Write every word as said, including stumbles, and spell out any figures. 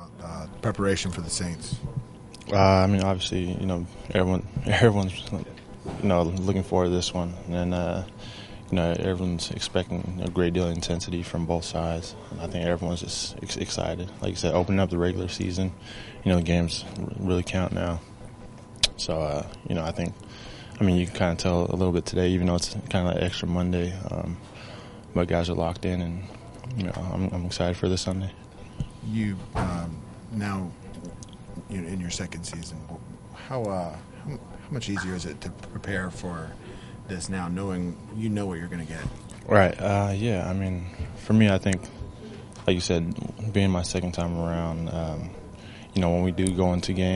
about uh, preparation for the Saints? Uh, I mean, obviously, you know, everyone, everyone's, you know, looking forward to this one, and uh, you know, everyone's expecting a great deal of intensity from both sides. And I think everyone's just ex- excited. Like you said, opening up the regular season, you know, the games really count now. So, uh, you know, I think, I mean, you can kind of tell a little bit today, even though it's kind of like extra Monday, um, but guys are locked in, and you know, I'm, I'm excited for this Sunday. You um, now, you know, in your second season, how uh, how, how much easier is it to prepare for this now, knowing you know what you're going to get? Right. Uh, yeah. I mean, for me, I think, like you said, being my second time around, um, you know, when we do go into games.